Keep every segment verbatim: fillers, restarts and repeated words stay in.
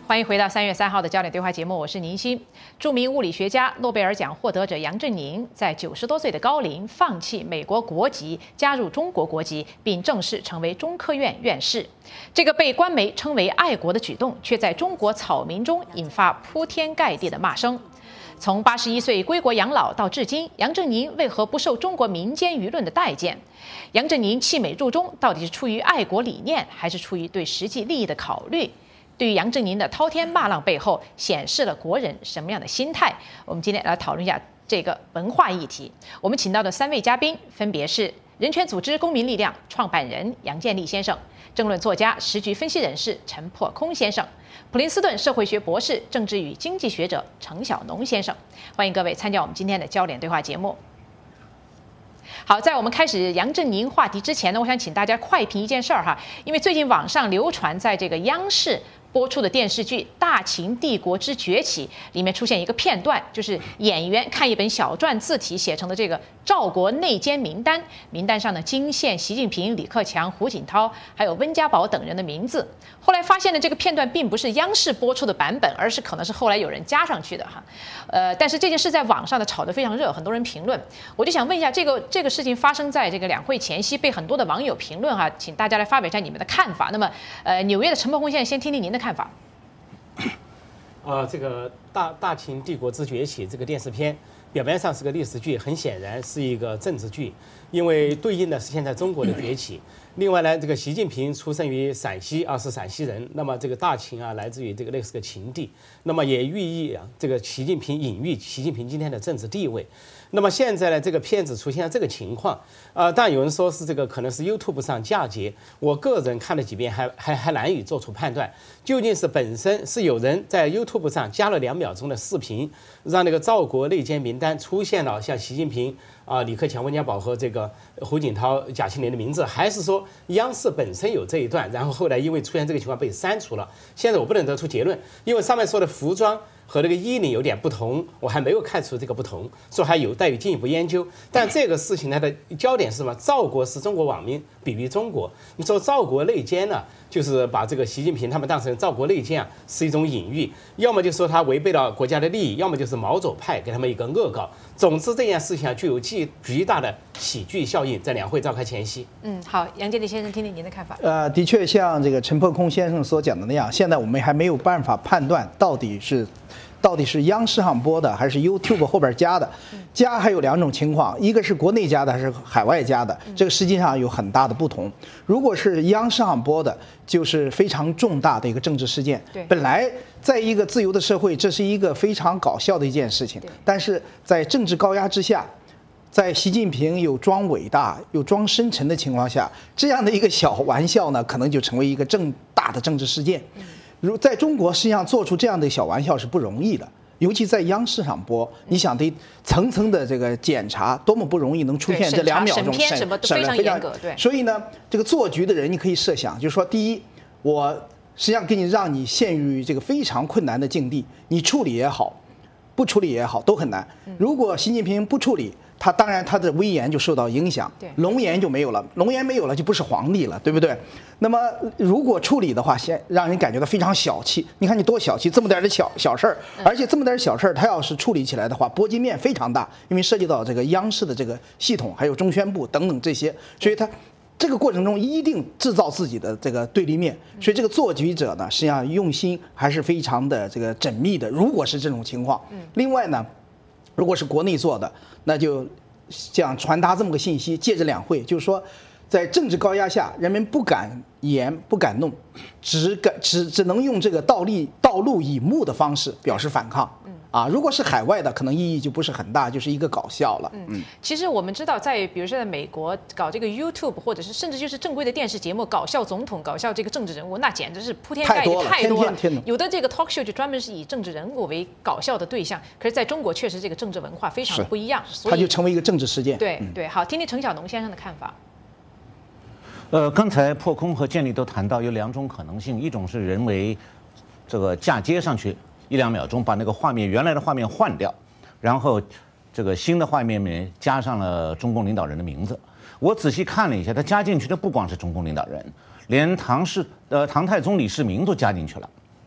欢迎回到三月三号的焦点对话节目，我是宁鑫。著名物理学家、诺贝尔奖获得者杨振宁在九十多岁的高龄放弃美国国籍，加入中国国籍，并正式成为中科院院士。这个被官媒称为爱国的举动，却在中国草民中引发铺天盖地的骂声。从八十一岁归国养老到至今，杨振宁为何不受中国民间舆论的待见？杨振宁弃美入中，到底是出于爱国理念，还是出于对实际利益的考虑？对于杨振宁的滔天骂浪背后，显示了国人什么样的心态？我们今天来讨论一下这个文化议题。我们请到的三位嘉宾分别是人权组织公民力量创办人杨建立先生、政论作家、时局分析人士陈破空先生、普林斯顿社会学博士、政治与经济学者程晓农先生。欢迎各位参加我们今天的焦点对话节目。好，在我们开始杨振宁话题之前呢，我想请大家快评一件事儿哈，因为最近网上流传在这个央视播出的电视剧《大秦帝国之崛起》里面出现一个片段，就是演员看一本小篆字体写成的这个赵国内奸名单，名单上呢惊现习近平、李克强、胡锦涛还有温家宝等人的名字。后来发现呢，这个片段并不是央视播出的版本，而是可能是后来有人加上去的哈。呃，但是这件事在网上的炒得非常热，很多人评论。我就想问一下，这个这个事情发生在这个两会前夕，被很多的网友评论哈，请大家来发表一下你们的看法。那么，呃，纽约的陈破空先生先听听您的看法。 呃，这个大大秦帝国之崛起这个电视片，表面上是个历史剧，很显然是一个政治剧，因为对应的是现在中国的崛起。另外呢，这个习近平出生于陕西啊，是陕西人，那么这个大秦啊，来自于这个那是个秦地，那么也寓意啊，这个习近平隐喻习近平今天的政治地位。那么现在呢，这个片子出现了这个情况，呃，但有人说是这个可能是 YouTube 上嫁接，我个人看了几遍还还还难以做出判断，究竟是本身是有人在 YouTube 上加了两秒钟的视频，让那个赵国内奸名单出现了像习近平啊、李克强、温家宝和这个胡锦涛、贾庆林的名字，还是说央视本身有这一段，然后后来因为出现这个情况被删除了？现在我不能得出结论，因为上面说的服装和那个衣领有点不同，我还没有看出这个不同，说还有待于进一步研究。但这个事情它的焦点是什么？赵国是中国网民比喻中国，你说赵国内奸呢，就是把这个习近平他们当成赵国内奸啊，是一种隐喻，要么就说他违背了国家的利益，要么就是毛左派给他们一个恶搞。总之这件事情啊，具有巨巨大的喜剧效应，在两会召开前夕。 嗯，好，杨建立先生，听听您的看法。 呃，的确像这个陈破空先生所讲的那样，现在我们还没有办法判断到底是。到底是央视上播的还是 YouTube 后边加的？加还有两种情况，一个是国内加的还是海外加的，这个实际上有很大的不同。如果是央视上播的，就是非常重大的一个政治事件。本来在一个自由的社会，这是一个非常搞笑的一件事情，但是在政治高压之下，在习近平有装伟大有装深沉的情况下，这样的一个小玩笑呢，可能就成为一个正大的政治事件。如在中国，实际上做出这样的小玩笑是不容易的，尤其在央视上播，你想得层层的这个检查，多么不容易能出现这两秒钟， 审什么都非常严格。对， 所以呢，这个做局的人，你可以设想，就是说，第一，我实际上给你让你陷于这个非常困难的境地，你处理也好，不处理也好，都很难。如果习近平不处理，他当然他的威严就受到影响，龙颜就没有了，龙颜没有了就不是皇帝了，对不对？那么如果处理的话，先让人感觉到非常小气。你看你多小气，这么点的小小事儿，而且这么点小事儿，他要是处理起来的话，波及面非常大，因为涉及到这个央视的这个系统，还有中宣部等等这些，所以他这个过程中一定制造自己的这个对立面。所以这个做局者呢，实际上用心还是非常的这个缜密的。如果是这种情况，另外呢，如果是国内做的，那就想传达这么个信息，借着两会，就是说，在政治高压下，人们不敢言，不敢弄，只敢只只能用这个道立道路以目的方式表示反抗。啊，如果是海外的，可能意义就不是很大，就是一个搞笑了。 嗯，其实我们知道，在比如说在美国搞这个 YouTube， 或者是甚至就是正规的电视节目，搞笑总统、搞笑这个政治人物，那简直是铺天盖地，太多了。有的这个 talk show 就专门是以政治人物为搞笑的对象，可是在中国确实这个政治文化非常的不一样， 所以它就成为一个政治事件。 对对，好，听听程晓农先生的看法。 呃，刚才破空和建立都谈到有两种可能性，一种是人为这个嫁接上去。一两秒钟把那个画面原来的画面换掉，然后这个新的画面里面加上了中共领导人的名字。我仔细看了一下，他加进去的不光是中共领导人，连唐氏呃唐太宗李世民都加进去了。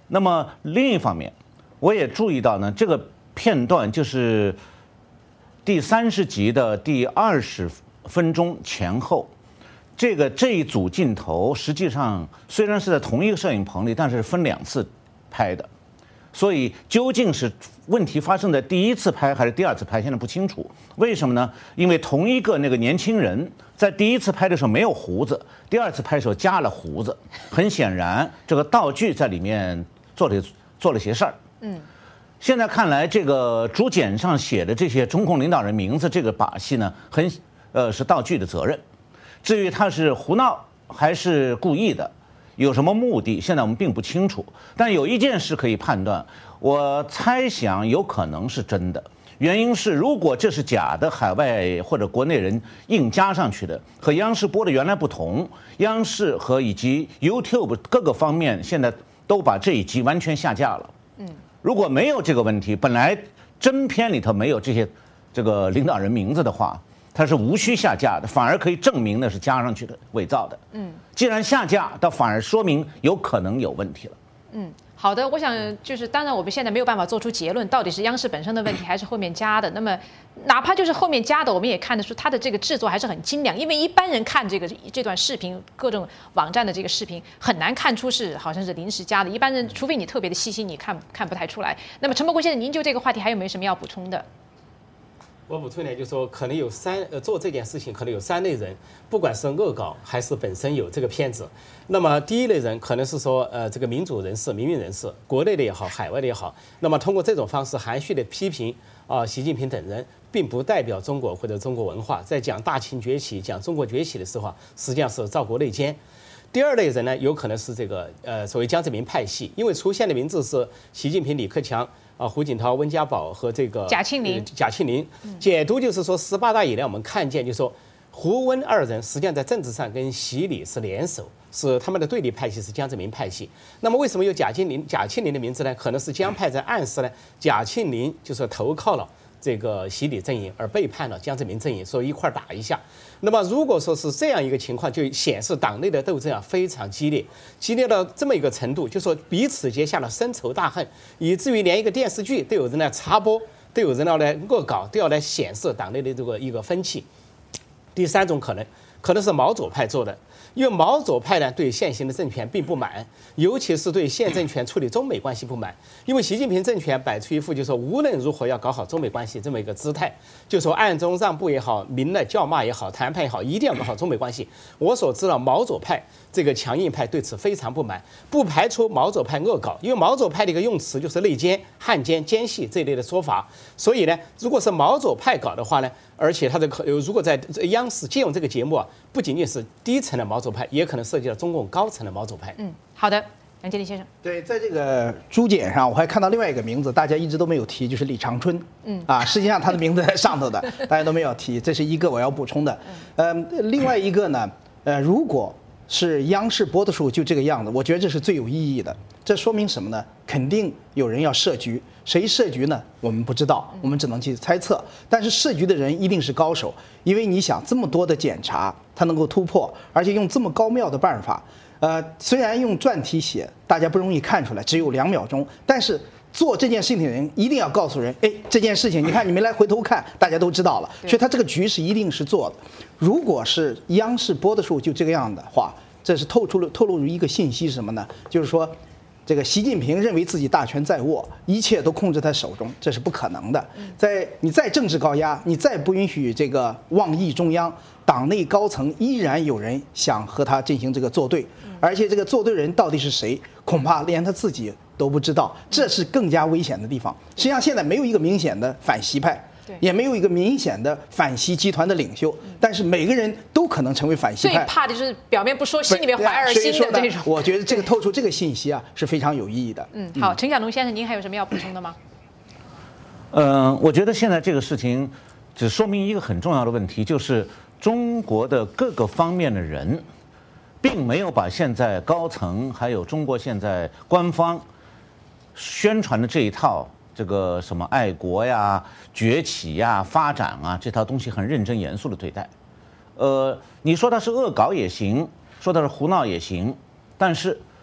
那么另一方面，我也注意到呢，这个片段就是第三十集的第二十分钟前后，这个这一组镜头实际上虽然是在同一个摄影棚里，但是分两次拍的。所以究竟是问题发生在第一次拍还是第二次拍，现在不清楚。为什么呢？因为同一个那个年轻人在第一次拍的时候没有胡子，第二次拍的时候加了胡子。很显然，这个道具在里面做了做了些事儿。嗯，现在看来，这个竹简上写的这些中共领导人名字这个把戏呢，很呃是道具的责任。至于他是胡闹还是故意的，有什么目的，现在我们并不清楚。但有一件事可以判断，我猜想有可能是真的。原因是，如果这是假的，海外或者国内人硬加上去的，和央视播的原来不同。央视和以及 YouTube 各个方面现在都把这一集完全下架了。嗯，如果没有这个问题，本来真片里头没有这些这个领导人名字的话，它是无需下架的，反而可以证明那是加上去的、伪造的。嗯，既然下架，倒反而说明有可能有问题了。 嗯，好的，我想就是当然我们现在没有办法做出结论，到底是央视本身的问题还是后面加的。那么哪怕就是后面加的，我们也看得出它的这个制作还是很精良，因为一般人看这个这段视频，各种网站的这个视频很难看出是好像是临时加的，一般人除非你特别的细心，你看看不太出来。那么陈伯坤先生，您就这个话题还有没有什么要补充的？ 我补充一点，就是说可能有三呃做这件事情可能有三类人，不管是恶搞还是本身有这个片子。那么第一类人可能是说呃这个民主人士、民运人士，国内的也好，海外的也好，那么通过这种方式含蓄的批评啊、呃、习近平等人，并不代表中国或者中国文化。在讲大清崛起、讲中国崛起的时候，实际上是造国内奸。第二类人呢，有可能是这个呃所谓江泽民派系，因为出现的名字是习近平、李克强。啊，胡锦涛、温家宝和这个贾庆林， 贾庆林解读就是说，十八大以来我们看见，就是说胡温二人实际上在政治上跟习李是联手，是他们的对立派系是江泽民派系。那么为什么有贾庆林、贾庆林的名字呢？可能是江派在暗示呢，贾庆林就是投靠了这个习李阵营，而背叛了江泽民阵营，所以一块打一下。那么如果说是这样一个情况，就显示党内的斗争啊非常激烈，激烈到这么一个程度，就说彼此结下了深仇大恨，以至于连一个电视剧都有人来插播，都有人要来恶搞，都要来显示党内的这个一个分歧。第三种可能，可能是毛左派做的。因为毛左派呢对现行的政权并不满，尤其是对现政权处理中美关系不满。因为习近平政权摆出一副就是说无论如何要搞好中美关系这么一个姿态，就说暗中让步也好，明了叫骂也好，谈判也好，一定要搞好中美关系。我所知道毛左派这个强硬派对此非常不满，不排除毛左派恶搞，因为毛左派的一个用词就是内奸、汉奸、奸细这一类的说法。所以呢，如果是毛左派搞的话呢，而且他的如果在央视借用这个节目啊，不仅仅是低层的毛左派，也可能涉及到中共高层的毛左派。 嗯，好的，杨洁篪先生。 对，在这个朱检上，我还看到另外一个名字，大家一直都没有提，就是李长春。嗯，啊，实际上他的名字在上头的，大家都没有提，这是一个我要补充的。呃，另外一个呢，呃，如果是央视播的时候就这个样子，我觉得这是最有意义的。这说明什么呢？肯定有人要设局，谁设局呢？我们不知道，我们只能去猜测。但是设局的人一定是高手，因为你想这么多的检查，他能够突破，而且用这么高妙的办法。呃，虽然用篆体写，大家不容易看出来，只有两秒钟，但是做这件事情的人一定要告诉人，哎，这件事情你看你没来回头看，大家都知道了。所以他这个局是一定是做的。如果是央视播的时候就这个样的话，这是透出了透露出一个信息是什么呢？就是说，这个习近平认为自己大权在握，一切都控制他手中，这是不可能的。在你再政治高压，你再不允许这个妄议中央，党内高层依然有人想和他进行这个作对，而且这个作对人到底是谁，恐怕连他自己都不知道，这是更加危险的地方。实际上现在没有一个明显的反习派，也没有一个明显的反习集团的领袖，但是每个人都可能成为反习派。 最怕的就是表面不说，心里面怀二心的这种。 我觉得这个透出这个信息啊是非常有意义的。 嗯，好，陈小龙先生，您还有什么要补充的吗？ 嗯，我觉得现在这个事情只说明一个很重要的问题，就是中国的各个方面的人，并没有把现在高层还有中国现在官方宣传的这一套。这个什么爱国呀、崛起呀、发展啊，这套东西很认真严肃的对待。呃，你说它是恶搞也行，说它是胡闹也行，但是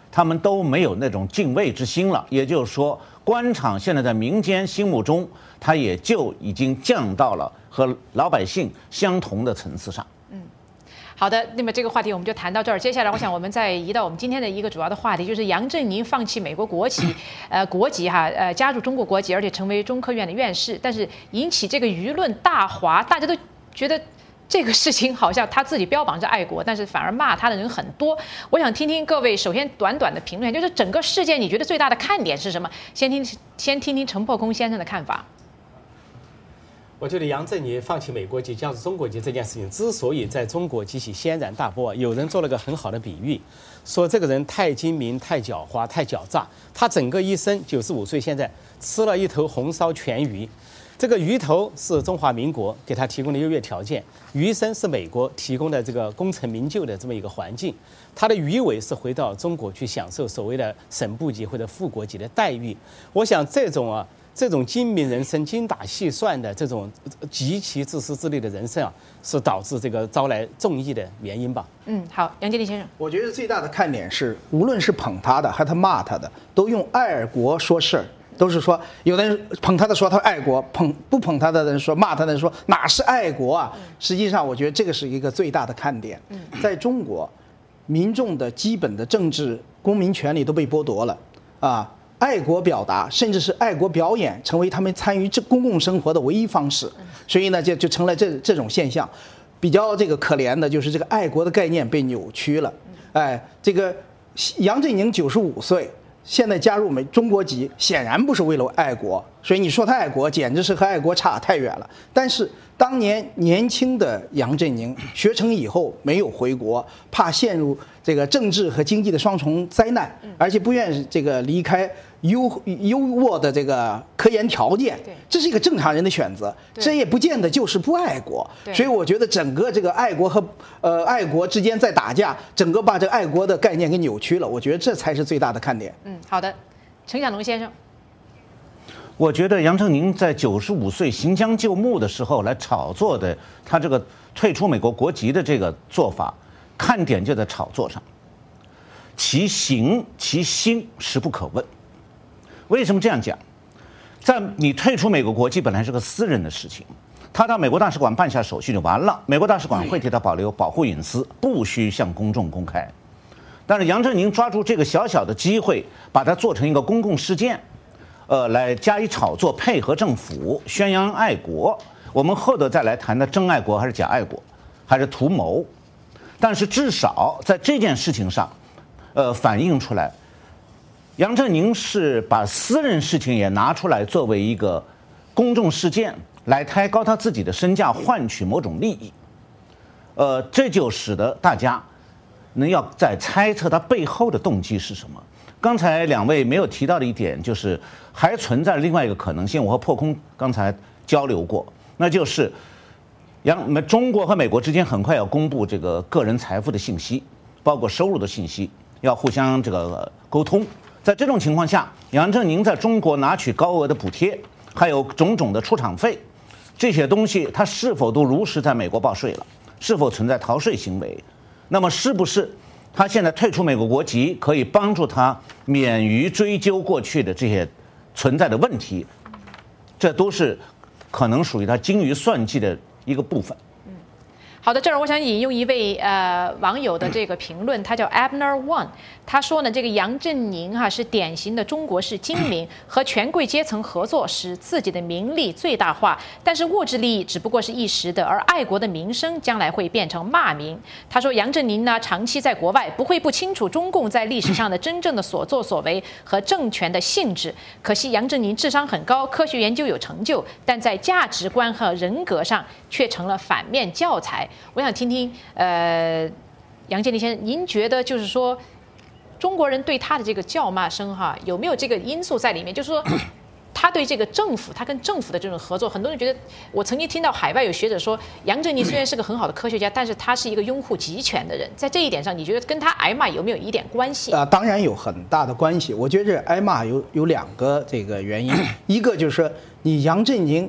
他们都没有那种敬畏之心了。也就是说，官场现在在民间心目中，它也就已经降到了和老百姓相同的层次上。 好的，那么这个话题我们就谈到这儿。接下来，我想我们再移到我们今天的一个主要的话题，就是杨振宁放弃美国国籍，呃，国籍哈，呃，加入中国国籍，而且成为中科院的院士，但是引起这个舆论大哗，大家都觉得这个事情好像他自己标榜着爱国，但是反而骂他的人很多。我想听听各位，首先短短的评论，就是整个事件你觉得最大的看点是什么？先听先听听陈破空先生的看法。 我觉得杨振宁放弃美国籍加入中国籍这件事情，之所以在中国激起轩然大波，有人做了个很好的比喻，说这个人太精明、太狡猾、太狡诈。他整个一生九十五岁，现在吃了一头红烧全鱼，这个鱼头是中华民国给他提供的优越条件，鱼身是美国提供的这个功成名就的这么一个环境，他的鱼尾是回到中国去享受所谓的省部级或者副国级的待遇。我想这种啊。这种精明人生、精打细算的这种极其自私自利的人生啊，是导致这个招来众议的原因吧？ 嗯，好，杨洁篪先生， 我觉得最大的看点是，无论是捧他的还是他骂他的，都用爱国说事儿，都是说，有的人捧他的说他爱国，捧不捧他的人说骂他的人说哪是爱国啊？实际上，我觉得这个是一个最大的看点。在中国，民众的基本的政治公民权利都被剥夺了啊。爱国表达，甚至是爱国表演，成为他们参与这公共生活的唯一方式。所以呢，就就成了这这种现象。比较这个可怜的就是这个爱国的概念被扭曲了。哎，这个杨振宁九十五岁，现在加入美中国籍，显然不是为了爱国。所以你说他爱国，简直是和爱国差太远了。但是当年年轻的杨振宁学成以后没有回国，怕陷入这个政治和经济的双重灾难，而且不愿意这个离开优优渥的这个科研条件，这是一个正常人的选择，这也不见得就是不爱国。所以我觉得整个这个爱国和呃爱国之间在打架，整个把这个爱国的概念给扭曲了。我觉得这才是最大的看点。 嗯，好的，陈小龙先生。 我觉得杨振宁在九十五岁行将就木的时候来炒作的他这个退出美国国籍的这个做法，看点就在炒作上，其行其心实不可问。为什么这样讲？在你退出美国国籍本来是个私人的事情，他到美国大使馆办下手续就完了，美国大使馆会替他保留保护隐私，不需向公众公开。但是杨振宁抓住这个小小的机会，把它做成一个公共事件。呃，来加以炒作，配合政府宣扬爱国。我们后头再来谈的真爱国还是假爱国，还是图谋。但是至少在这件事情上，呃，反映出来，杨振宁是把私人事情也拿出来作为一个公众事件来抬高他自己的身价，换取某种利益。呃，这就使得大家能要在猜测他背后的动机是什么。刚才两位没有提到的一点，就是还存在另外一个可能性，我和破空刚才交流过，那就是杨中国和美国之间很快要公布这个个人财富的信息，包括收入的信息，要互相这个沟通。在这种情况下，杨振宁在中国拿取高额的补贴，还有种种的出场费，这些东西他是否都如实在美国报税了？是否存在逃税行为？那么是不是他现在退出美国国籍，可以帮助他免于追究过去的这些存在的问题？这都是可能属于他精于算计的一个部分。 好的，这儿我想引用一位呃网友的这个评论，他叫 Abner One， 他说呢，这个杨振宁哈、啊、是典型的中国式精明，和权贵阶层合作，使自己的名利最大化，但是物质利益只不过是一时的，而爱国的名声将来会变成骂名。他说杨振宁呢长期在国外，不会不清楚中共在历史上的真正的所作所为和政权的性质。可惜杨振宁智商很高，科学研究有成就，但在价值观和人格上却成了反面教材。我想听听，呃，杨洁篪先生，您觉得就是说，中国人对他的这个叫骂声哈，有没有这个因素在里面？就是说，他对这个政府，他跟政府的这种合作，很多人觉得，我曾经听到海外有学者说，杨振宁虽然是个很好的科学家，但是他是一个拥护集权的人。在这一点上，你觉得跟他挨骂有没有一点关系？ 啊、呃，当然有很大的关系。我觉得这挨骂有有两个这个原因，一个就是说，你杨振宁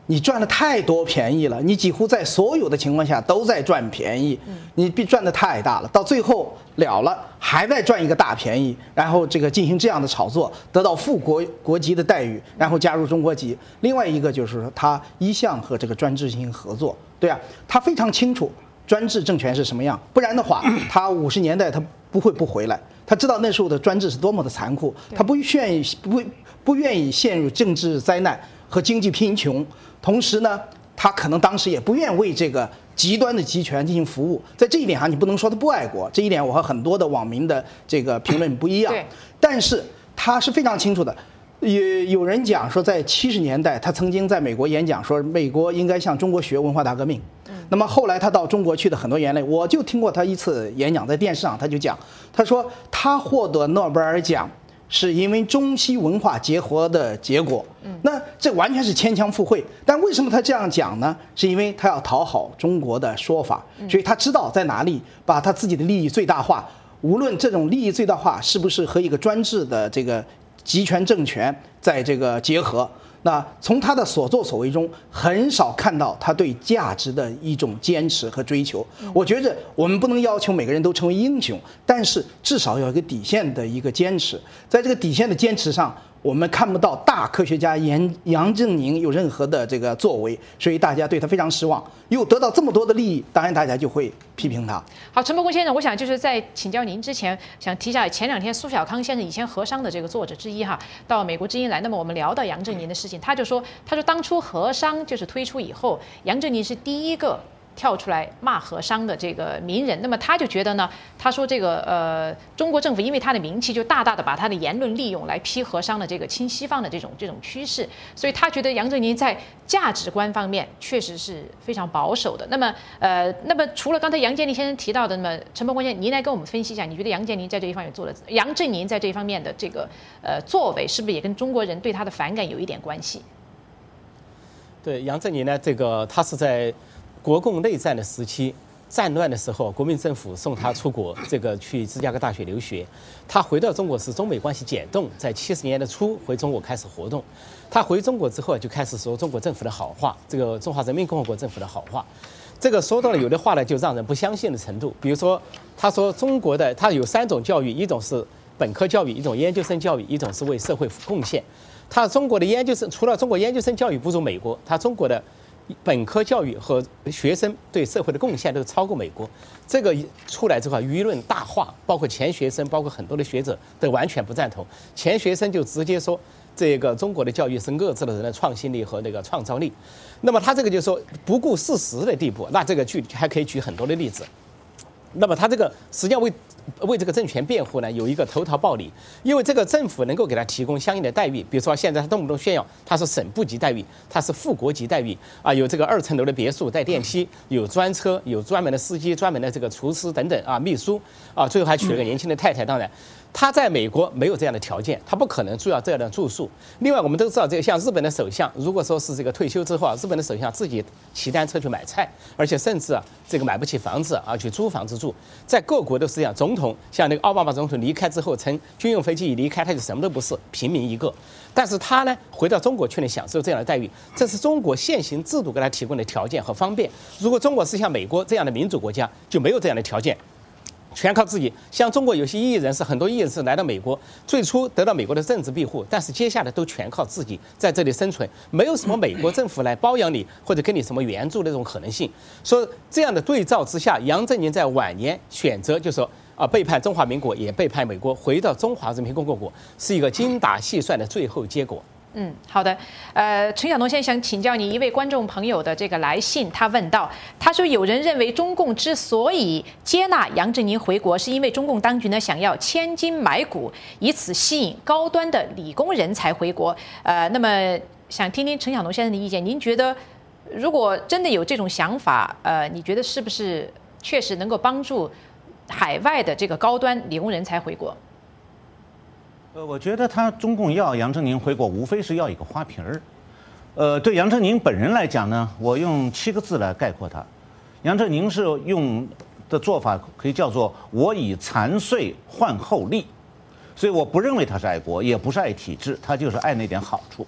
你赚了太多便宜了，你几乎在所有的情况下都在赚便宜，你比赚的太大了，到最后了了还在赚一个大便宜，然后这个进行这样的炒作，得到副国国籍的待遇，然后加入中国籍。另外一个就是说，他一向和这个专制进行合作，对啊，他非常清楚专制政权是什么样，不然的话，他五十年代他不会不回来。他知道那时候的专制是多么的残酷，他不愿意不不愿意陷入政治灾难和经济贫穷，同时呢，他可能当时也不愿为这个极端的集权进行服务。在这一点上，你不能说他不爱国，这一点我和很多的网民的这个评论不一样。但是他是非常清楚的。也有人讲说，在七十年代，他曾经在美国演讲说，美国应该向中国学文化大革命。那么后来他到中国去的很多年来，我就听过他一次演讲，在电视上他就讲，他说他获得诺贝尔奖是因为中西文化结合的结果。那这完全是牵强附会。但为什么他这样讲呢？是因为他要讨好中国的说法，所以他知道在哪里把他自己的利益最大化，无论这种利益最大化是不是和一个专制的这个集权政权在这个结合。那从他的所作所为中，很少看到他对价值的一种坚持和追求。我觉着我们不能要求每个人都成为英雄，但是至少要有一个底线的一个坚持。在这个底线的坚持上，我们看不到大科学家杨杨振宁有任何的这个作为，所以大家对他非常失望。又得到这么多的利益，当然大家就会批评他。 好，陈伯公先生，我想就是在请教您之前，想提一下前两天苏小康先生以前和商的这个作者之一哈，到美国之音来，那么我们聊到杨振宁的事情，他就说，他说当初和商就是推出以后，杨振宁是第一个跳出来骂和商的这个名人，那么他就觉得呢，他说这个呃，中国政府因为他的名气，就大大的把他的言论利用来批和商的这个亲西方的这种这种趋势，所以他觉得杨振宁在价值观方面确实是非常保守的。那么呃，那么除了刚才杨建林先生提到的，那么陈伯公先生，您来跟我们分析一下，你觉得杨建宁在这一方面做的，杨振宁在这一方面的这个呃作为，是不是也跟中国人对他的反感有一点关系？ 对，杨振宁呢，这个他是在国共内战的时期，战乱的时候，国民政府送他出国，这个去芝加哥大学留学。他回到中国时，中美关系减冻，在七十年的初回中国开始活动。他回中国之后就开始说中国政府的好话，这个中华人民共和国政府的好话。这个说到了有的话呢，就让人不相信的程度。比如说，他说中国的他有三种教育，一种是本科教育，一种研究生教育，一种是为社会贡献。他中国的研究生除了中国研究生教育不如美国，他中国的本科教育和学生对社会的贡献都超过美国。这个出来之后，舆论大化，包括前学生，包括很多的学者都完全不赞同。前学生就直接说，这个中国的教育是遏制了人的创新力和那个创造力。那么他这个就说不顾事实的地步，那这个举还可以举很多的例子。那么他这个实际上为为这个政权辩护呢，有一个投桃报李，因为这个政府能够给他提供相应的待遇，比如说现在他动不动炫耀他是省部级待遇，他是副国级待遇啊，有这个二层楼的别墅带电梯，有专车，有专门的司机，专门的这个厨师等等啊，秘书啊，最后还娶了个年轻的太太。当然他在美国没有这样的条件，他不可能住要这样的住宿。另外我们都知道，这个像日本的首相，如果说是这个退休之后啊，日本的首相自己骑单车去买菜，而且甚至啊这个买不起房子啊，去租房子住。在各国都是这样，总统像那个奥巴马总统离开之后，乘军用飞机一离开，他就什么都不是，平民一个。但是他呢，回到中国却能享受这样的待遇，这是中国现行制度给他提供的条件和方便。如果中国是像美国这样的民主国家，就没有这样的条件。全靠自己。像中国有些异议人士，很多异议人士来到美国，最初得到美国的政治庇护，但是接下来都全靠自己在这里生存，没有什么美国政府来包养你或者给你什么援助的这种可能性。所以这样的对照之下，杨振宁在晚年选择就说啊背叛中华民国，也背叛美国，回到中华人民共和国，是一个精打细算的最后结果。 嗯，好的。呃，陈晓农先生想请教你一位观众朋友的这个来信，他问到，他说有人认为中共之所以接纳杨振宁回国，是因为中共当局呢想要千金买股，以此吸引高端的理工人才回国。呃，那么想听听陈晓农先生的意见，您觉得如果真的有这种想法，呃，你觉得是不是确实能够帮助海外的这个高端理工人才回国？ 呃，我觉得他中共要杨振宁回国，无非是要一个花瓶儿。呃，对杨振宁本人来讲呢，我用七个字来概括他：杨振宁是用的做法可以叫做“我以残岁换厚利”，所以我不认为他是爱国，也不是爱体制，他就是爱那点好处。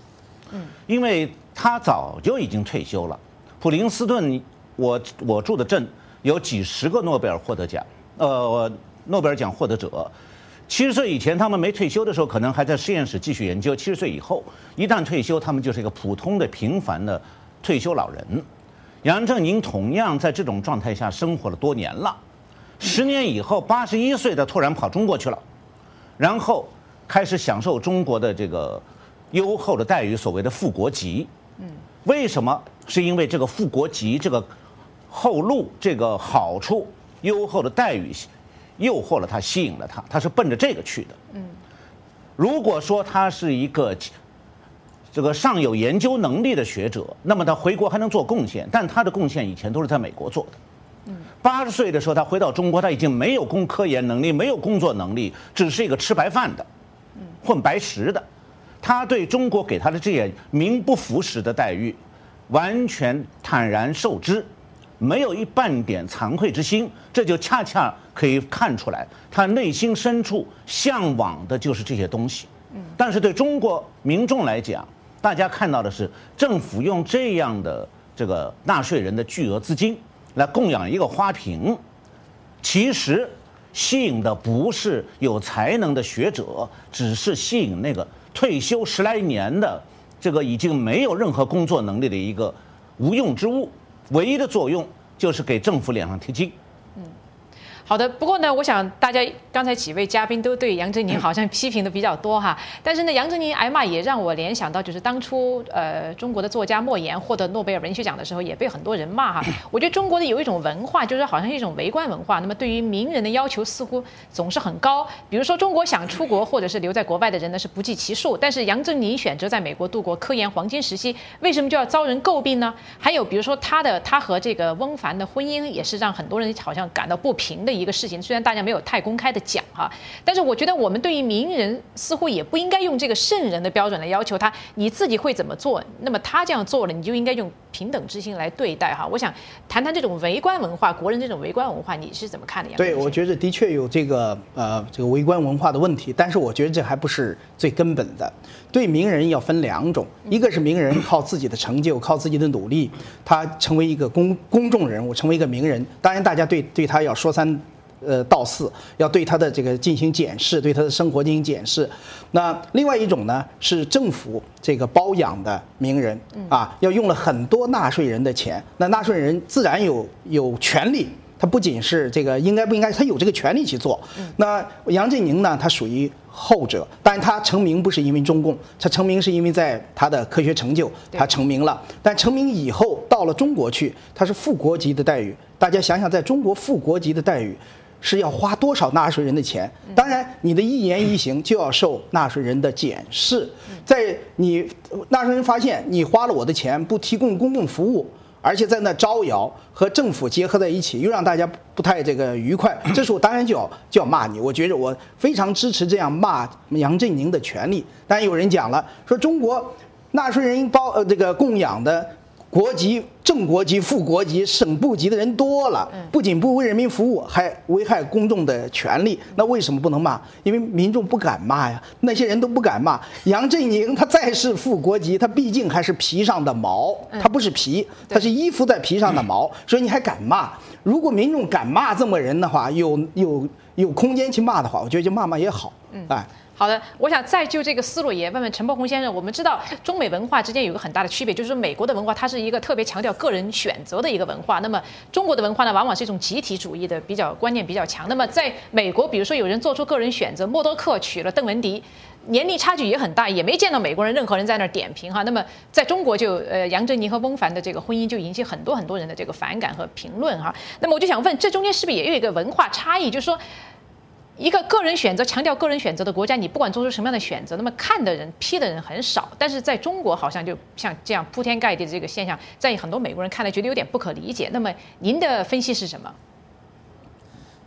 嗯，因为他早就已经退休了。普林斯顿，我我住的镇有几十个诺贝尔获得奖，呃，诺贝尔奖获得者。七十岁以前，他们没退休的时候，可能还在实验室继续研究；七十岁以后，一旦退休，他们就是一个普通的、平凡的退休老人。杨振宁同样在这种状态下生活了多年了，十年以后，八十一岁的突然跑中国去了，然后开始享受中国的这个优厚的待遇，所谓的副国级。嗯，为什么？是因为这个副国级、这个后路、这个好处、优厚的待遇。诱惑了他，吸引了他，他是奔着这个去的。嗯，如果说他是一个这个尚有研究能力的学者，那么他回国还能做贡献，但他的贡献以前都是在美国做的。嗯，八十岁的时候他回到中国，他已经没有工科研能力，没有工作能力，只是一个吃白饭的，混白食的。他对中国给他的这些名不符实的待遇，完全坦然受之。没有一半点惭愧之心，这就恰恰可以看出来，他内心深处向往的就是这些东西。但是对中国民众来讲，大家看到的是政府用这样的这个纳税人的巨额资金来供养一个花瓶，其实吸引的不是有才能的学者，只是吸引那个退休十来年的这个已经没有任何工作能力的一个无用之物。唯一的作用就是给政府脸上贴金。 嗯，好的。不过呢，我想大家刚才几位嘉宾都对杨振宁好像批评的比较多哈。但是呢，杨振宁挨骂也让我联想到，就是当初呃中国的作家莫言获得诺贝尔文学奖的时候，也被很多人骂哈。我觉得中国的有一种文化，就是好像一种围观文化。那么对于名人的要求似乎总是很高。比如说，中国想出国或者是留在国外的人呢是不计其数，但是杨振宁选择在美国度过科研黄金时期，为什么就要遭人诟病呢？还有比如说他的他和这个翁帆的婚姻，也是让很多人好像感到不平的一个事情。虽然大家没有太公开的讲哈，但是我觉得我们对于名人似乎也不应该用这个圣人的标准来要求他，你自己会怎么做，那么他这样做了，你就应该用平等之心来对待哈。我想谈谈这种围观文化，国人这种围观文化，你是怎么看的？ 对，我觉得的确有这个呃这个围观文化的问题，但是我觉得这还不是最根本的。对名人要分两种，一个是名人靠自己的成就、靠自己的努力，他成为一个公公众人物，成为一个名人。当然，大家对对他要说三。呃，道四要对他的这个进行检视，对他的生活进行检视。那另外一种呢，是政府这个包养的名人啊，要用了很多纳税人的钱，那纳税人自然有有权利。他不仅是这个应该不应该，他有这个权利去做。那杨振宁呢，他属于后者，但是他成名不是因为中共，他成名是因为在他的科学成就，他成名了。但成名以后到了中国去，他是副国级的待遇。大家想想，在中国副国级的待遇是要花多少纳税人的钱？当然，你的一言一行就要受纳税人的检视。在你纳税人发现你花了我的钱，不提供公共服务，而且在那招摇，和政府结合在一起，又让大家不太这个愉快，这时候当然就要就要骂你。我觉得我非常支持这样骂杨振宁的权利。当然有人讲了，说中国纳税人包呃这个供养的国级、正国级、副国级、省部级的人多了，不仅不为人民服务，还危害公众的权利。那为什么不能骂？因为民众不敢骂呀，那些人都不敢骂。杨振宁他再是副国级，他毕竟还是皮上的毛，他不是皮，他是依附在皮上的毛，所以你还敢骂？如果民众敢骂这么人的话，有有有空间去骂的话，我觉得就骂骂也好。哎。 好的，我想再就这个思路也问问陈伯宏先生。我们知道中美文化之间有个很大的区别，就是说美国的文化它是一个特别强调个人选择的一个文化，那么中国的文化呢，往往是一种集体主义的比较观念比较强。那么在美国，比如说有人做出个人选择，默多克娶了邓文迪，年龄差距也很大，也没见到美国人任何人在那儿点评哈。那么在中国就呃杨振宁和翁帆的这个婚姻就引起很多很多人的这个反感和评论哈。那么我就想问，这中间是不是也有一个文化差异，就是说一个个人选择强调个人选择的国家，你不管做出什么样的选择，那么看的人批的人很少。但是在中国，好像就像这样铺天盖地的这个现象，在很多美国人看来觉得有点不可理解。那么您的分析是什么？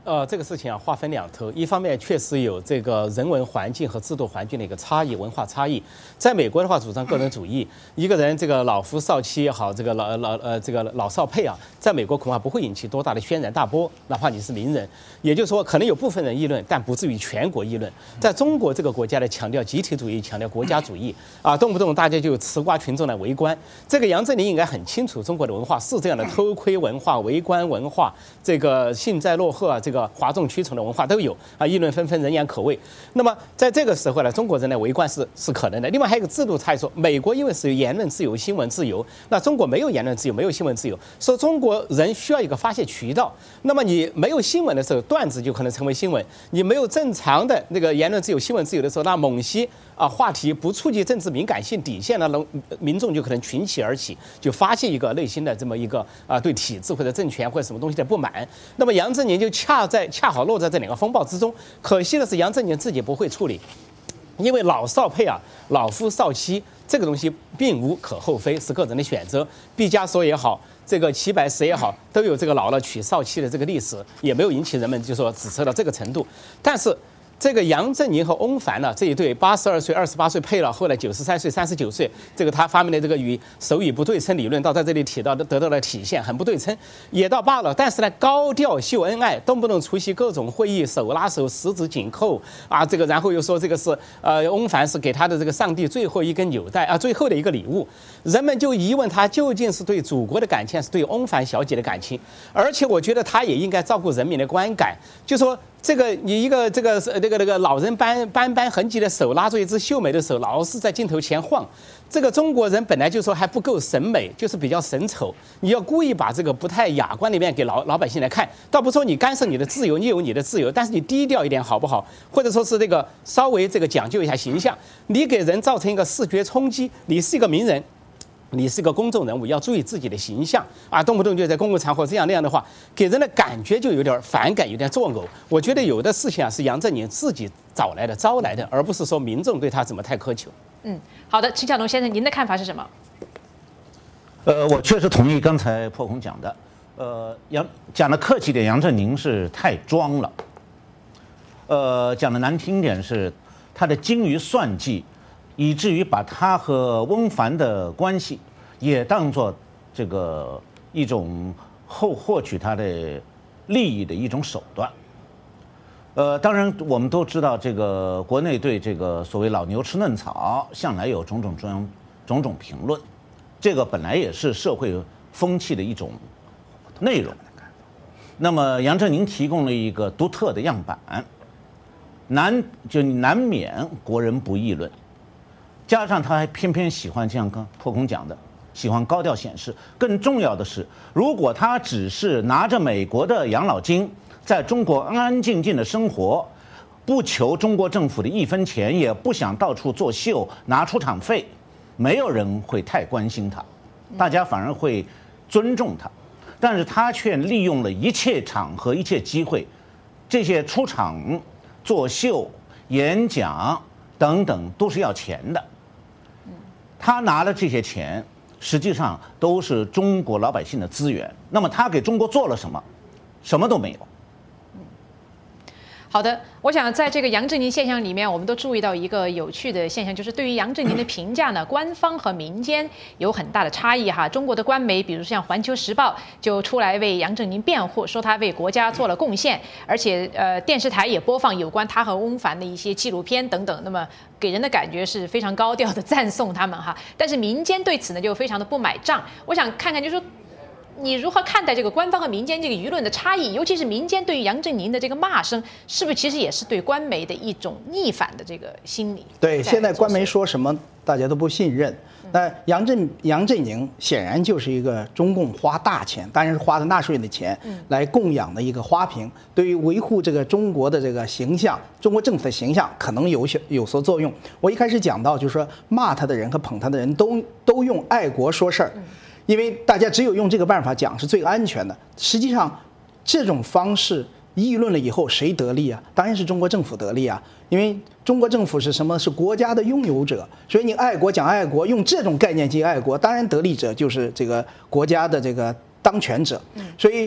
呃，这个事情啊，划分两头。一方面确实有这个人文环境和制度环境的一个差异，文化差异。在美国的话，主张个人主义，一个人这个老夫少妻也好，这个老老呃这个老少配啊，在美国恐怕不会引起多大的轩然大波，哪怕你是名人。也就是说，可能有部分人议论，但不至于全国议论。在中国这个国家呢，强调集体主义，强调国家主义啊，动不动大家就吃瓜群众来围观。这个杨振宁应该很清楚，中国的文化是这样的，偷窥文化、围观文化，这个幸灾乐祸啊，这个哗众取宠的文化都有啊，议论纷纷，人言可畏。那么在这个时候呢，中国人的围观是是可能的。另外还有一个制度差异，说美国因为是有言论自由、新闻自由，那中国没有言论自由，没有新闻自由，说中国人需要一个发泄渠道。那么你没有新闻的时候，段子就可能成为新闻；你没有正常的那个言论自由、新闻自由的时候，那某些啊话题不触及政治敏感性底线呢，民众就可能群起而起，就发泄一个内心的这么一个啊对体制或者政权或者什么东西的不满。那么杨振宁就恰在恰好落在这两个风暴之中。可惜的是，杨振宁自己不会处理，因为老少配啊，老夫少妻这个东西并无可厚非，是个人的选择。毕加索也好，这个齐白石也好，都有这个老了娶少妻的这个历史，也没有引起人们就说指责到这个程度。但是这个杨振宁和翁帆呢，这一对八十二岁、二十八岁配了，后来九十三岁、三十九岁，这个他发明的这个与手语不对称理论，到在这里提到的得到了体现，很不对称，也到罢了。但是呢，高调秀恩爱，动不动出席各种会议，手拉手、十指紧扣啊，这个然后又说这个是呃翁帆是给他的这个上帝最后一根纽带啊，最后的一个礼物。人们就疑问他究竟是对祖国的感情，还是对翁帆小姐的感情？而且我觉得他也应该照顾人民的观感，就说。这个你一个这个那个那个老人斑斑斑痕迹的手拉住一只秀美的手，老是在镜头前晃。这个中国人本来就说还不够审美，就是比较审丑。你要故意把这个不太雅观的一面给老老百姓来看，倒不说你干涉你的自由，你有你的自由，但是你低调一点好不好？或者说是这个稍微这个讲究一下形象，你给人造成一个视觉冲击，你是一个名人。你是个公众人物，要注意自己的形象啊，动不动就在公共场合这样那样的话，给人的感觉就有点反感，有点作呕。我觉得有的事情啊是杨振宁自己找来的、招来的，而不是说民众对他怎么太苛求。 嗯，好的，秦晓东先生，您的看法是什么？ 呃，我确实同意刚才破空讲的，呃，杨讲的客气点，杨振宁是太装了。呃，讲的难听点是他的精于算计。以至于把他和翁帆的关系也当作这个一种后获取他的利益的一种手段。呃，当然我们都知道，这个国内对这个所谓老牛吃嫩草向来有种种种种种评论，这个本来也是社会风气的一种内容。那么杨振宁提供了一个独特的样板，难就难免国人不议论。加上他还偏偏喜欢，像刚破空讲的，喜欢高调显示。更重要的是，如果他只是拿着美国的养老金，在中国安安静静的生活，不求中国政府的一分钱，也不想到处作秀拿出场费，没有人会太关心他，大家反而会尊重他。但是他却利用了一切场合、一切机会，这些出场、作秀、演讲等等都是要钱的。他拿了这些钱，实际上都是中国老百姓的资源。那么他给中国做了什么？什么都没有。 好的，我想在这个杨振宁现象里面，我们都注意到一个有趣的现象，就是对于杨振宁的评价呢，官方和民间有很大的差异哈。中国的官媒，比如像《环球时报》就出来为杨振宁辩护，说他为国家做了贡献，而且呃电视台也播放有关他和翁帆的一些纪录片等等，那么给人的感觉是非常高调的赞颂他们哈。但是民间对此呢就非常的不买账。我想看看，就是说。你如何看待这个官方和民间这个舆论的差异？尤其是民间对于杨振宁的这个骂声，是不是其实也是对官媒的一种逆反的这个心理？ 对，现在官媒说什么大家都不信任。那杨振杨振宁显然就是一个中共花大钱，当然是花的纳税人的钱来供养的一个花瓶，对于维护这个中国的这个形象，中国政府的形象可能有有所作用。我一开始讲到，就是说骂他的人和捧他的人都都用爱国说事儿。因为大家只有用这个办法讲是最安全的。实际上，这种方式议论了以后，谁得利啊？当然是中国政府得利啊！因为中国政府是什么？是国家的拥有者，所以你爱国讲爱国，用这种概念进行爱国，当然得利者就是这个国家的这个当权者。所以，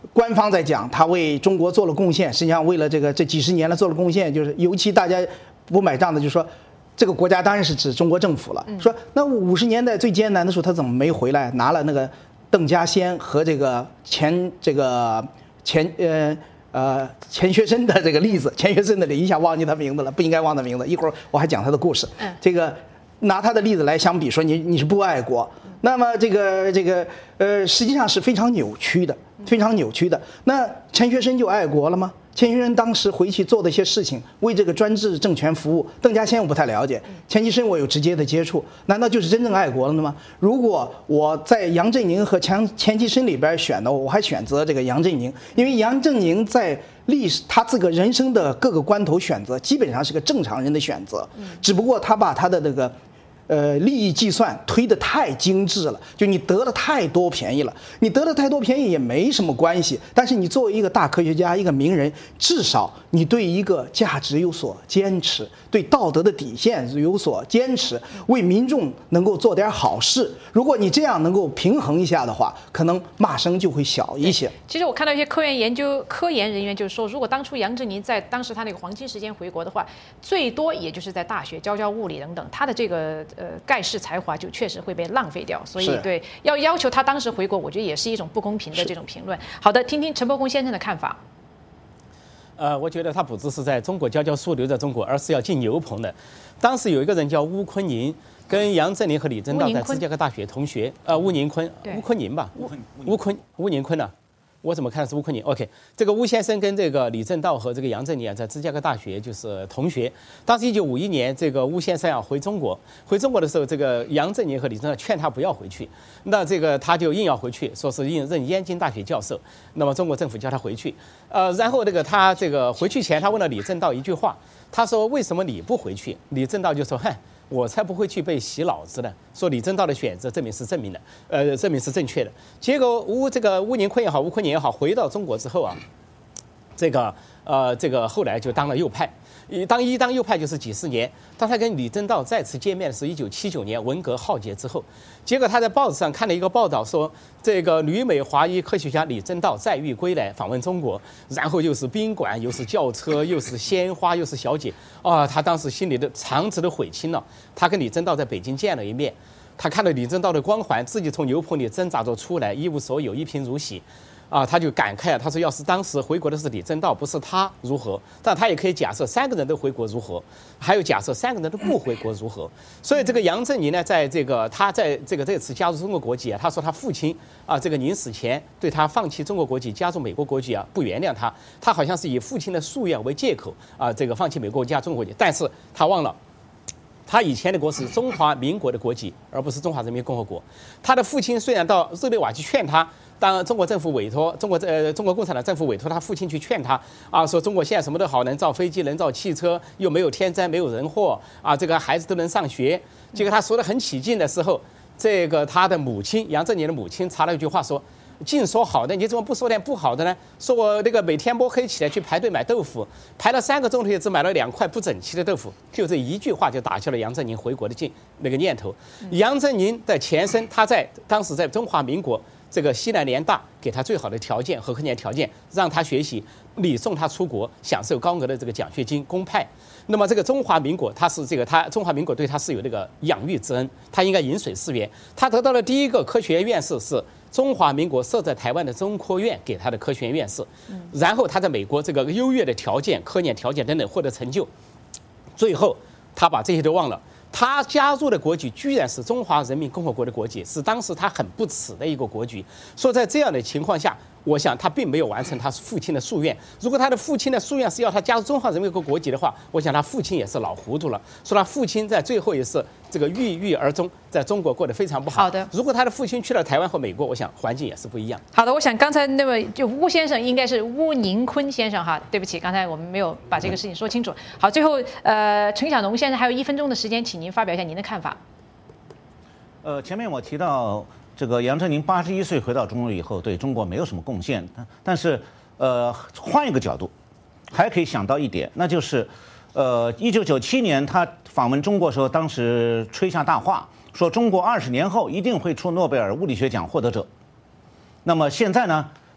官方在讲他为中国做了贡献，实际上为了这个这几十年来做了贡献，就是尤其大家不买账的，就是说这个国家当然是指中国政府了。说那五十年代最艰难的时候，他怎么没回来拿了那个邓稼先和这个钱这个钱呃呃钱学森的这个例子？钱学森的例一下忘记他名字了，不应该忘他名字。一会儿我还讲他的故事。这个拿他的例子来相比，说你你是不爱国，那么这个这个呃实际上是非常扭曲的。非常扭曲的。那钱学森就爱国了吗？钱学森当时回去做的一些事情，为这个专制政权服务。邓稼先我不太了解，钱学森我有直接的接触，难道就是真正爱国了吗？如果我在杨振宁和钱钱学森里边选的，我还选择这个杨振宁，因为杨振宁在历史他这个人生的各个关头选择，基本上是个正常人的选择，只不过他把他的这个。呃，利益计算推得太精致了，就你得了太多便宜了，你得了太多便宜也没什么关系。但是你作为一个大科学家、一个名人，至少你对一个价值有所坚持，对道德的底线有所坚持，为民众能够做点好事。如果你这样能够平衡一下的话，可能骂声就会小一些。 其实我看到一些科研研究、科研人员就是说，如果当初杨振宁在当时他那个黄金时间回国的话，最多也就是在大学教教物理等等，他的这个。呃，盖世才华就确实会被浪费掉，所以对要要求他当时回国，我觉得也是一种不公平的这种评论。好的，听听陈伯公先生的看法。 呃，我觉得他不只是在中国教教书留在中国，而是要进牛棚的。当时有一个人叫邬昆宁，跟杨振宁和李政道在芝加哥大学同学。呃，邬宁坤，邬昆宁吧，邬昆邬宁坤呢？我怎么看是邬昆宁 ？OK， 这个邬先生跟这个李政道和这个杨振宁啊，在芝加哥大学就是同学。当时一九五一年，这个邬先生要回中国，回中国的时候，这个杨振宁和李政道劝他不要回去，那这个他就硬要回去，说是应任燕京大学教授。那么中国政府叫他回去，呃，然后这个他这个回去前，他问了李政道一句话，他说：“为什么你不回去？”李政道就说：“哼。”我才不会去被洗脑子呢。说李政道的选择证明是正明的，呃，证明是正确的。结果邬这个邬宁坤也好，邬昆宁也好，回到中国之后啊，这个呃，这个后来就当了右派。一当一当右派就是几十年。当他跟李政道再次见面的是一九七九年文革浩劫之后，结果他在报纸上看了一个报道说，这个旅美华裔科学家李政道载誉归来访问中国，然后又是宾馆，又是轿车，又是鲜花，又是小姐啊！他当时心里的肠子都悔青了。他跟李政道在北京见了一面，他看到李政道的光环，自己从牛棚里挣扎着出来，一无所有，一贫如洗。啊，他就感慨啊，他说要是当时回国的是李政道，不是他如何？但他也可以假设三个人都回国如何，还有假设三个人都不回国如何。所以这个杨振宁呢，在这个他在这个这次加入中国国籍啊，他说他父亲啊，这个临死前对他放弃中国国籍加入美国国籍啊不原谅他，他好像是以父亲的夙愿为借口啊，这个放弃美国国籍加中国国籍，但是他忘了。他以前的国是中华民国的国籍，而不是中华人民共和国。他的父亲虽然到日内瓦去劝他，当中国政府委托中国呃中国共产党政府委托他父亲去劝他啊，说中国现在什么都好，能造飞机，能造汽车，又没有天灾，没有人祸啊，这个孩子都能上学。结果他说得很起劲的时候，这个他的母亲杨振宁的母亲插了一句话说。净说好的，你怎么不说点不好的呢？说我那个每天摸黑起来去排队买豆腐，排了三个钟头也只买了两块不整齐的豆腐，就这一句话就打消了杨振宁回国的劲那个念头。杨振宁的前身，他在当时在中华民国这个西南联大给他最好的条件和科研条件，让他学习，礼送他出国，享受高额的这个奖学金，公派。那么这个中华民国，他是这个他中华民国对他是有这个养育之恩，他应该饮水思源。他得到了第一个科学院院士是。中华民国设在台湾的中科院给他的科学院院士，然后他在美国这个优越的条件、科研条件等等获得成就，最后他把这些都忘了。他加入的国籍居然是中华人民共和国的国籍，是当时他很不耻的一个国籍。说在这样的情况下，我想他并没有完成他父亲的夙愿。如果他的父亲的夙愿是要他加入中华人民共和国国籍的话，我想他父亲也是老糊涂了。说他父亲在最后也是这个郁郁而终，在中国过得非常不好。 好的， 如果他的父亲去了台湾和美国，我想环境也是不一样。 好的，我想刚才那位就邬先生应该是邬宁坤先生哈，对不起，刚才我们没有把这个事情说清楚。好，最后呃，陈小农先生还有一分钟的时间，请您发表一下您的看法。 呃，前面我提到这个杨振宁八十一岁回到中国以后，对中国没有什么贡献，但是呃，换一个角度，还可以想到一点，那就是，呃，一九九七年他访问中国的时候，当时吹下大话，说中国二十年后一定会出诺贝尔物理学奖获得者。那么现在呢，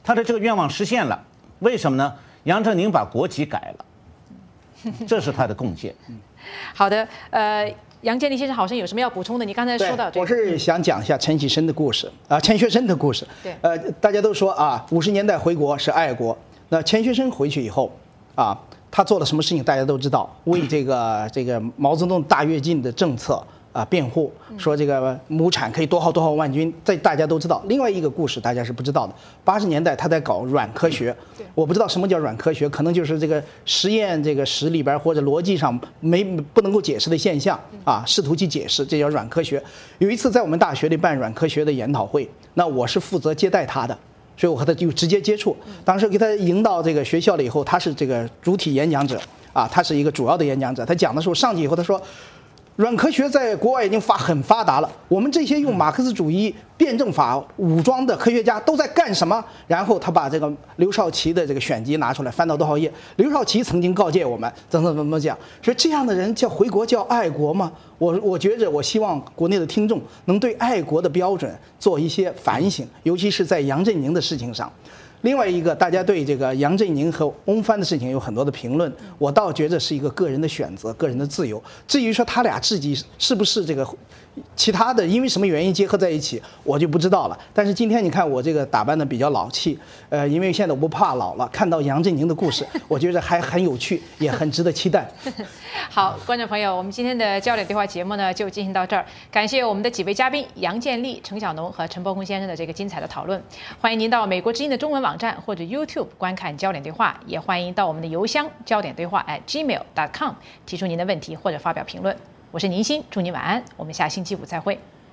他的这个愿望实现了，为什么呢？杨振宁把国籍改了，这是他的贡献。 好的，呃。杨建立先生好像有什么要补充的？你刚才说到这个， 我是想讲一下陈启生的故事啊，钱学森的故事。 对， 呃，大家都说啊，五十年代回国是爱国。那钱学森回去以后啊，他做了什么事情，大家都知道，为这个这个毛泽东大跃进的政策啊辩护，说这个亩产可以多号多号万军，这大家都知道。另外一个故事大家是不知道的，八十年代他在搞软科学，我不知道什么叫软科学，可能就是这个实验这个史里边或者逻辑上没不能够解释的现象啊，试图去解释，这叫软科学。有一次在我们大学里办软科学的研讨会，那我是负责接待他的。所以我和他就直接接触，当时给他迎到这个学校了以后，他是这个主体演讲者啊，他是一个主要的演讲者。他讲的时候上去以后，他说，软科学在国外已经发很发达了，我们这些用马克思主义辩证法武装的科学家都在干什么？然后他把这个刘少奇的这个选集拿出来，翻到多少页？刘少奇曾经告诫我们，怎么怎么讲，说这样的人叫回国叫爱国吗？我我觉着，我希望国内的听众能对爱国的标准做一些反省，尤其是在杨振宁的事情上。另外一个，大家对这个杨振宁和翁帆的事情有很多的评论，我倒觉着是一个个人的选择，个人的自由。至于说他俩自己是不是这个其他的，因为什么原因结合在一起，我就不知道了。但是今天你看我这个打扮的比较老气，呃，因为现在我不怕老了，看到杨振宁的故事，我觉得还很有趣，也很值得期待。 好，观众朋友，我们今天的焦点对话节目呢就进行到这儿，感谢我们的几位嘉宾杨建立、陈小农和陈伯空先生的这个精彩的讨论。欢迎您到美国之音的中文网站或者 YouTube 观看焦点对话，也欢迎到我们的邮箱焦点对话 at gmail dot com 提出您的问题或者发表评论。我是宁鑫，祝您晚安，我们下星期五再会。